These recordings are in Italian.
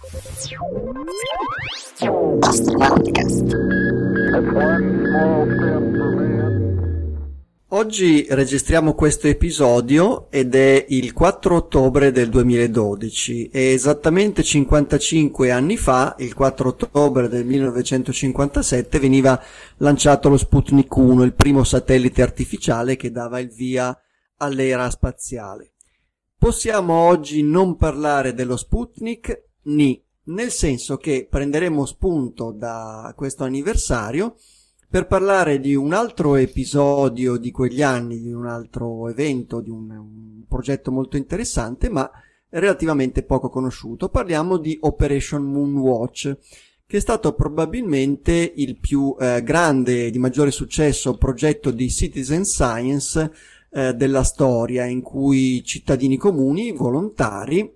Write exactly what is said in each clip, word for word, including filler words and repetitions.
Oggi registriamo questo episodio ed è il quattro ottobre del duemiladodici e esattamente cinquantacinque anni fa, il quattro ottobre del millenovecentocinquantasette, veniva lanciato lo Sputnik uno, il primo satellite artificiale che dava il via all'era spaziale. Possiamo oggi non parlare dello Sputnik, ni, nel senso che prenderemo spunto da questo anniversario per parlare di un altro episodio di quegli anni, di un altro evento, di un, un progetto molto interessante ma relativamente poco conosciuto. Parliamo di Operation Moonwatch, che è stato probabilmente il più eh, grande e di maggiore successo progetto di citizen science eh, della storia, in cui cittadini comuni, volontari,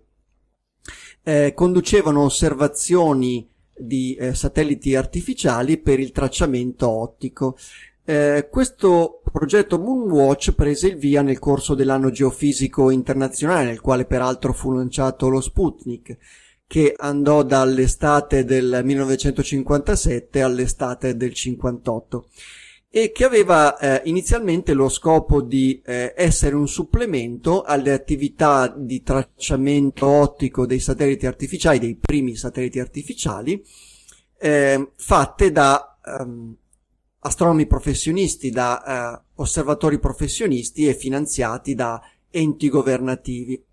eh, conducevano osservazioni di eh, satelliti artificiali per il tracciamento ottico. Eh, questo progetto Moonwatch prese il via nel corso dell'anno geofisico internazionale, nel quale peraltro fu lanciato lo Sputnik, che andò dall'estate del millenovecentocinquantasette all'estate del cinquantotto e che aveva eh, inizialmente lo scopo di eh, essere un supplemento alle attività di tracciamento ottico dei satelliti artificiali, dei primi satelliti artificiali, eh, fatte da ehm, astronomi professionisti, da eh, osservatori professionisti e finanziati da enti governativi.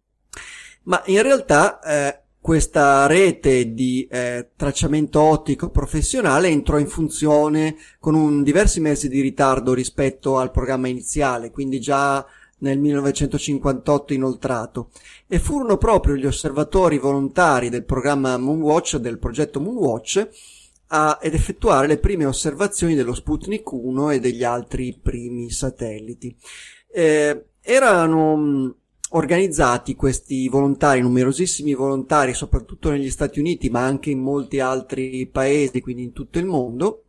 Ma in realtà eh, questa rete di eh, tracciamento ottico professionale entrò in funzione con un diversi mesi di ritardo rispetto al programma iniziale, quindi già nel millenovecentocinquantotto inoltrato, e furono proprio gli osservatori volontari del programma Moonwatch, del progetto Moonwatch, a, ed effettuare le prime osservazioni dello Sputnik uno e degli altri primi satelliti. Eh, erano organizzati questi volontari, numerosissimi volontari, soprattutto negli Stati Uniti, ma anche in molti altri paesi, quindi in tutto il mondo.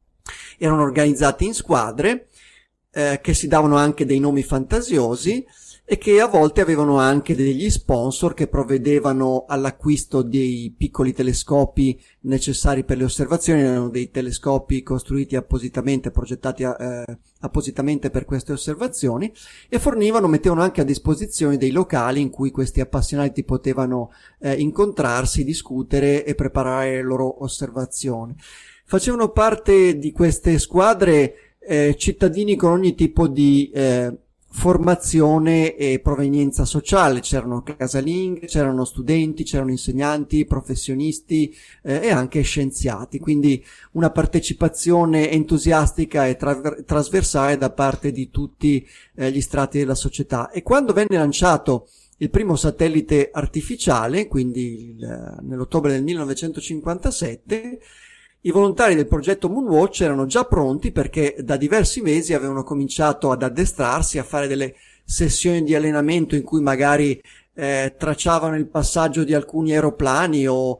Erano organizzati in squadre eh, che si davano anche dei nomi fantasiosi e che a volte avevano anche degli sponsor che provvedevano all'acquisto dei piccoli telescopi necessari per le osservazioni. Erano dei telescopi costruiti appositamente, progettati eh, appositamente per queste osservazioni, e fornivano, mettevano anche a disposizione dei locali in cui questi appassionati potevano eh, incontrarsi, discutere e preparare le loro osservazioni. Facevano parte di queste squadre eh, cittadini con ogni tipo di eh, formazione e provenienza sociale. C'erano casalinghe, c'erano studenti, c'erano insegnanti, professionisti eh, e anche scienziati, quindi una partecipazione entusiastica e tra- trasversale da parte di tutti eh, gli strati della società. E quando venne lanciato il primo satellite artificiale, quindi il, nell'ottobre del millenovecentocinquantasette, i volontari del progetto Moonwatch erano già pronti, perché da diversi mesi avevano cominciato ad addestrarsi, a fare delle sessioni di allenamento in cui magari eh, tracciavano il passaggio di alcuni aeroplani o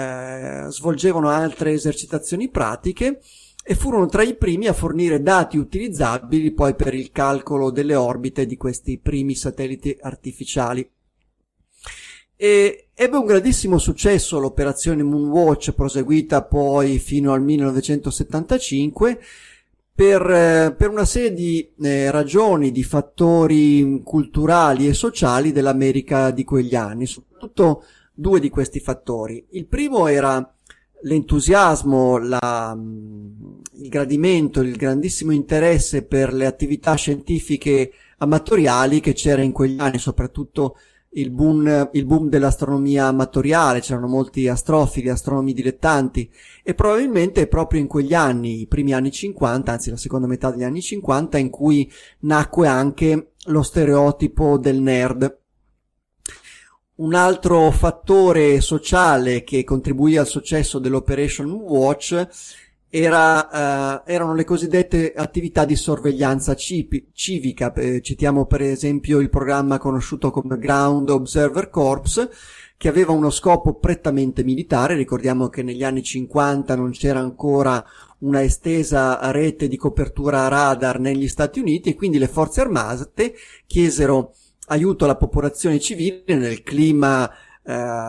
eh, svolgevano altre esercitazioni pratiche, e furono tra i primi a fornire dati utilizzabili poi per il calcolo delle orbite di questi primi satelliti artificiali. E ebbe un grandissimo successo l'operazione Moonwatch, proseguita poi fino al millenovecentosettantacinque per, eh, per una serie di eh, ragioni, di fattori culturali e sociali dell'America di quegli anni, soprattutto due di questi fattori. Il primo era l'entusiasmo, la, il gradimento, il grandissimo interesse per le attività scientifiche amatoriali che c'era in quegli anni, soprattutto il boom, il boom dell'astronomia amatoriale. C'erano molti astrofili, astronomi dilettanti, e probabilmente è proprio in quegli anni, i primi anni cinquanta, anzi la seconda metà degli anni cinquanta, in cui nacque anche lo stereotipo del nerd. Un altro fattore sociale che contribuì al successo dell'Operation Moonwatch era, eh, erano le cosiddette attività di sorveglianza cipi, civica. Eh, citiamo per esempio il programma conosciuto come Ground Observer Corps, che aveva uno scopo prettamente militare. Ricordiamo che negli anni cinquanta non c'era ancora una estesa rete di copertura radar negli Stati Uniti, e quindi le forze armate chiesero aiuto alla popolazione civile nel clima eh,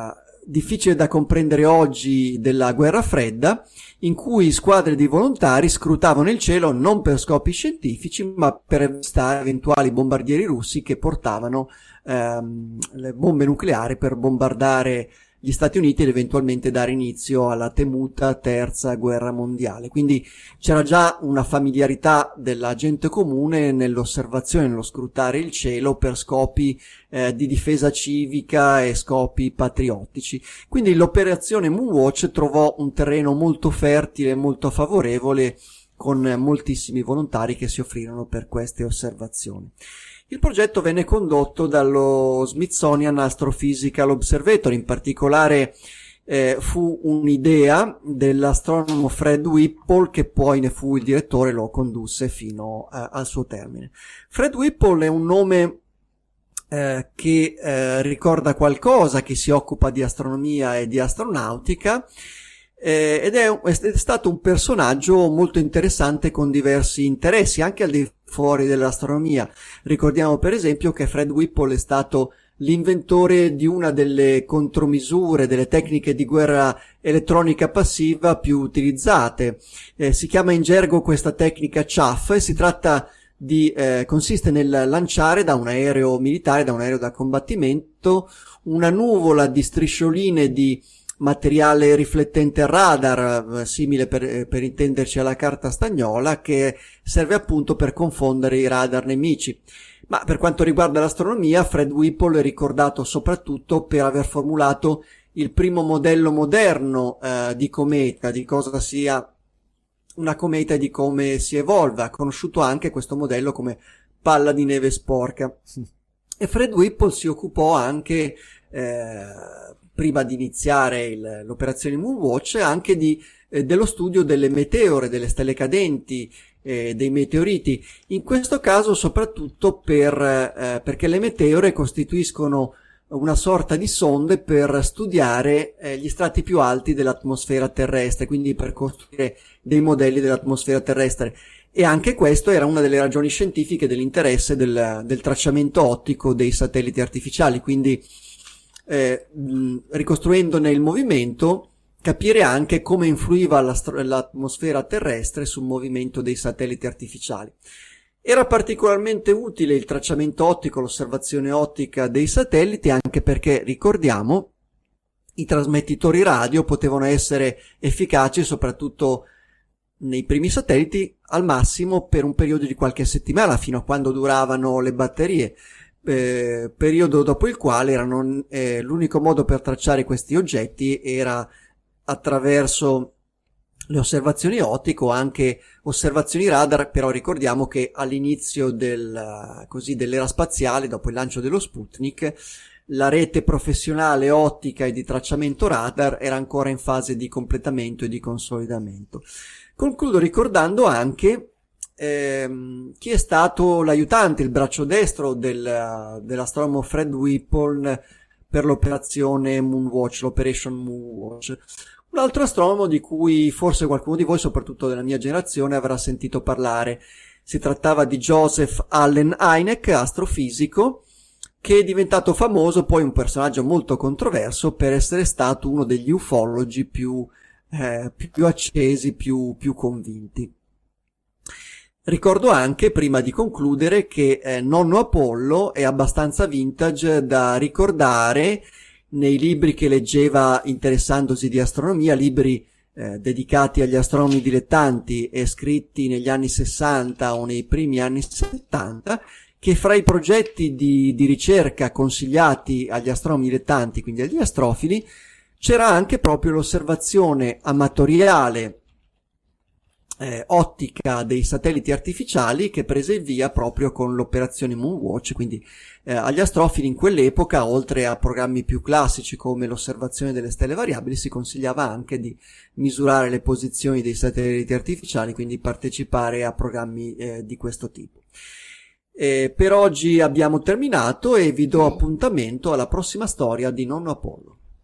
difficile da comprendere oggi della guerra fredda, in cui squadre di volontari scrutavano il cielo non per scopi scientifici, ma per avvistare eventuali bombardieri russi che portavano ehm, le bombe nucleari per bombardare gli Stati Uniti ed eventualmente dare inizio alla temuta terza guerra mondiale. Quindi c'era già una familiarità della gente comune nell'osservazione, nello scrutare il cielo per scopi eh, di difesa civica e scopi patriottici. Quindi l'operazione Moonwatch trovò un terreno molto fertile, molto favorevole, con moltissimi volontari che si offrirono per queste osservazioni. Il progetto venne condotto dallo Smithsonian Astrophysical Observatory, in particolare eh, fu un'idea dell'astronomo Fred Whipple, che poi ne fu il direttore e lo condusse fino eh, al suo termine. Fred Whipple è un nome eh, che eh, ricorda qualcosa, che si occupa di astronomia e di astronautica, Eh, ed è, è stato un personaggio molto interessante con diversi interessi anche al di fuori dell'astronomia. Ricordiamo per esempio che Fred Whipple è stato l'inventore di una delle contromisure, delle tecniche di guerra elettronica passiva più utilizzate. Eh, si chiama in gergo questa tecnica chaff e si tratta di eh, consiste nel lanciare da un aereo militare, da un aereo da combattimento, una nuvola di striscioline di materiale riflettente radar, simile per, per intenderci alla carta stagnola, che serve appunto per confondere i radar nemici. Ma per quanto riguarda l'astronomia, Fred Whipple è ricordato soprattutto per aver formulato il primo modello moderno eh, di cometa, di cosa sia una cometa e di come si evolva. Ha conosciuto anche questo modello come palla di neve sporca. E Fred Whipple si occupò anche eh, prima di iniziare il, l'operazione Moonwatch, anche di, eh, dello studio delle meteore, delle stelle cadenti, eh, dei meteoriti. In questo caso soprattutto per, eh, perché le meteore costituiscono una sorta di sonde per studiare eh, gli strati più alti dell'atmosfera terrestre, quindi per costruire dei modelli dell'atmosfera terrestre. E anche questo era una delle ragioni scientifiche dell'interesse del, del tracciamento ottico dei satelliti artificiali, quindi Eh, mh, ricostruendone il movimento, capire anche come influiva l'atmosfera terrestre sul movimento dei satelliti artificiali. Era particolarmente utile il tracciamento ottico, l'osservazione ottica dei satelliti, anche perché, ricordiamo, i trasmettitori radio potevano essere efficaci soprattutto nei primi satelliti al massimo per un periodo di qualche settimana, fino a quando duravano le batterie. Eh, periodo dopo il quale erano, eh, l'unico modo per tracciare questi oggetti era attraverso le osservazioni ottiche o anche osservazioni radar, però ricordiamo che all'inizio del, così, dell'era spaziale, dopo il lancio dello Sputnik, la rete professionale ottica e di tracciamento radar era ancora in fase di completamento e di consolidamento. Concludo ricordando anche Ehm, chi è stato l'aiutante, il braccio destro del, dell'astronomo Fred Whipple per l'operazione Moonwatch, l'Operation Moonwatch. Un altro astronomo di cui forse qualcuno di voi, soprattutto della mia generazione, avrà sentito parlare. Si trattava di Joseph Allen Hynek, astrofisico, che è diventato famoso, poi un personaggio molto controverso, per essere stato uno degli ufologi più, eh, più accesi, più, più convinti. Ricordo anche, prima di concludere, che eh, Nonno Apollo è abbastanza vintage da ricordare nei libri che leggeva interessandosi di astronomia, libri eh, dedicati agli astronomi dilettanti e scritti negli anni sessanta o nei primi anni settanta, che fra i progetti di, di ricerca consigliati agli astronomi dilettanti, quindi agli astrofili, c'era anche proprio l'osservazione amatoriale Eh, ottica dei satelliti artificiali, che prese il via proprio con l'operazione Moonwatch. Quindi eh, agli astrofili in quell'epoca, oltre a programmi più classici come l'osservazione delle stelle variabili, si consigliava anche di misurare le posizioni dei satelliti artificiali, quindi partecipare a programmi eh, di questo tipo. Eh, per oggi abbiamo terminato e vi do appuntamento alla prossima storia di Nonno Apollo.